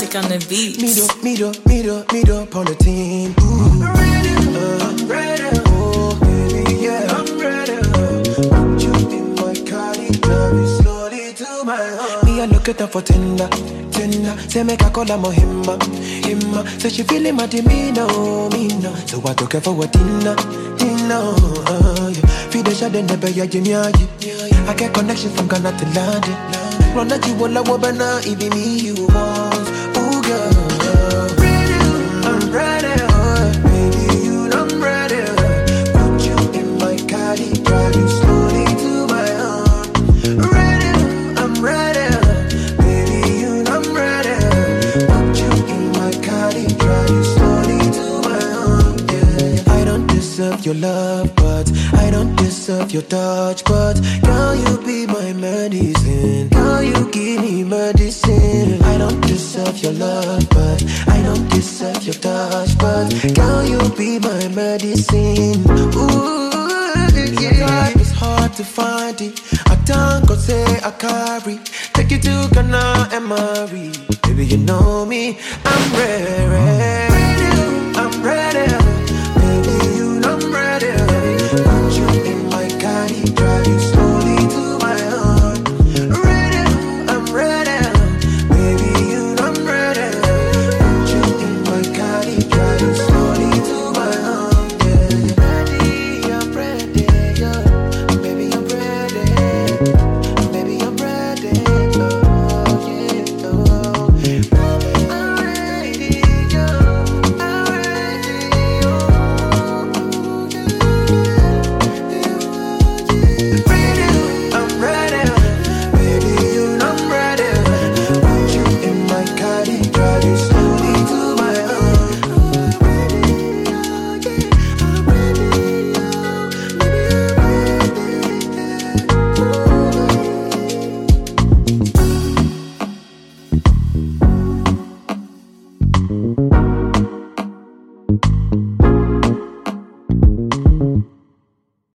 Mike on the beat. Me do, Paulatine. I'm ready. Oh, baby, yeah, I'm ready. Put you in my Cardi, drive you slowly to my heart. Me, I look at her for tender. Say make I call her more himma. Say she feeling my demeanor, me no. So I took her for a dinner. Yeah. Feed the shot in the bay, I get connection from Ghana to London. Run at you all I want, but now it be me you want. Ooh girl, I'm ready, baby, you I'm ready. Put you in my Cardi, drive you slowly to my heart. I'm ready, baby, you I'm ready. Put you in my Cardi, drive you slowly to my heart. Yeah. I don't deserve your love, but I don't deserve your touch, but girl, you be my medicine. Girl, you give me medicine. I don't deserve your love, but I don't deserve your touch, but girl, you be my medicine. Ooh, yeah. It's hard to find it. I don't go say I carry. Take you to Ghana and Mari. Baby, you know me. I'm ready. I'm ready.